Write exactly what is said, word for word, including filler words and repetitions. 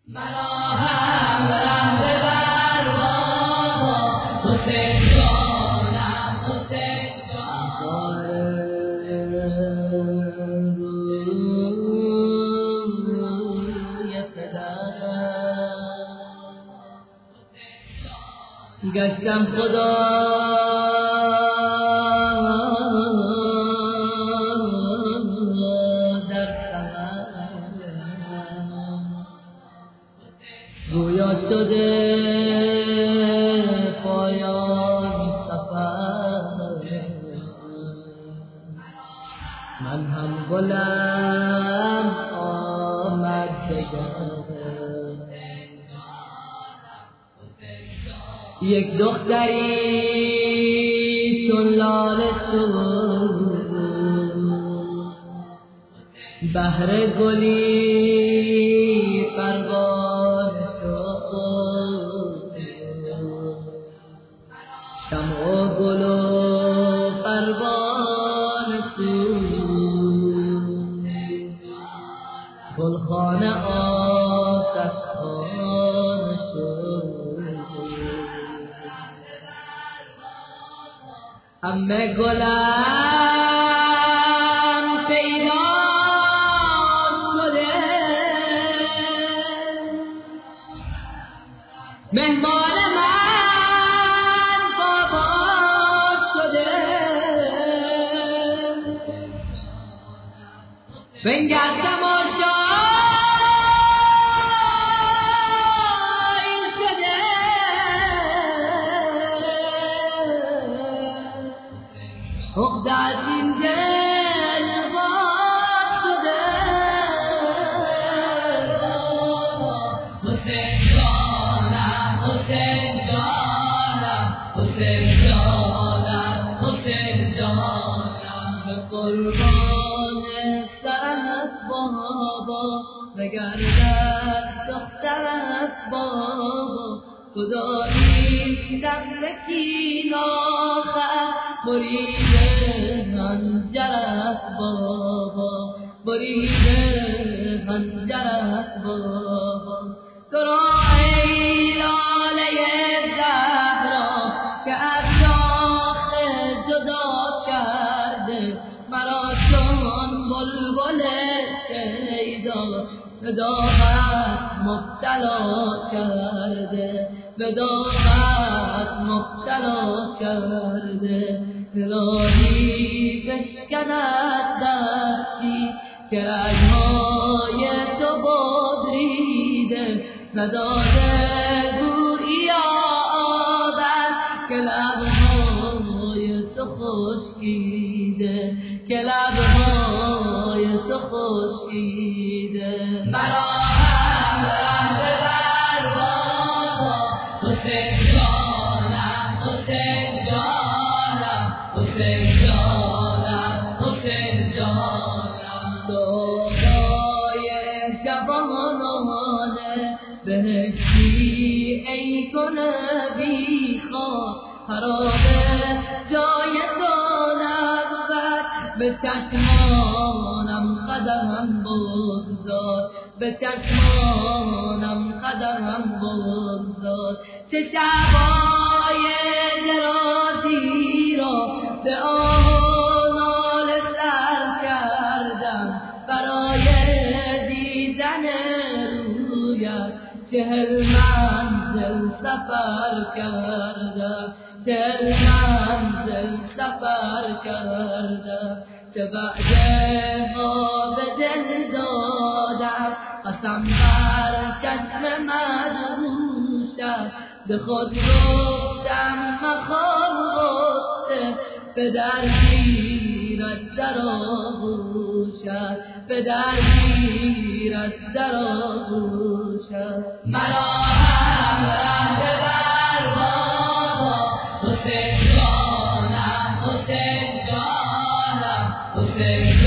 مرا هم ره ببر بابا حسین جانم حسین جانم روی پدرم گشتم خدا گویا شده پایان سفر، من هم گلم آمد دگر. یک دختری چون لاله شد بهر گلی پروانه شمع و گل و پروانه سوز گلخانه آتشخانه شد. همه گلم پیدا شده مهمان بنگر تماشایی شده عقده از این دل باز شده. حسین جانم حسین جانم حسین جانم حسین جانم به قربان سرت بابا بگردد دخترت بابا خدایی دقلکی ناخر برید هنجرت بابا برید هنجرت بابا. تو را ای لاله زهرا که از شاخ جدا کرده مرا چون بلبل شیدا به داغت مبتلا کرده به داغت مبتلا کرده. الهی بشکند دستی که رگهای تو ببریده نداده گویی آبد که لبهای تو خشکیده که لبهای تو خشکیده. مرا هم ره ببر بابا حسین جانم حسین جانم حسین جانم حسین جانم. سودای جوانانه بهشتی ای کنه بیخواه خرابه جای تو به چشمانم قدم بگذار به چشمانم قدم بگذار. چه شبای درازی را به آه و ناله سر کردم برای دیدن رویت چهل منزل سفر کردم چهل منزل سفر کردم. چه وعده ها به دل دادم قسم بر چشم مدهوشم به خود گفتم مخواه غصه پدر گیرد در آغوشم پدر گیرد در آغوشم. مرا هم ره ببر بابا حسین جانم حسین جانم حسین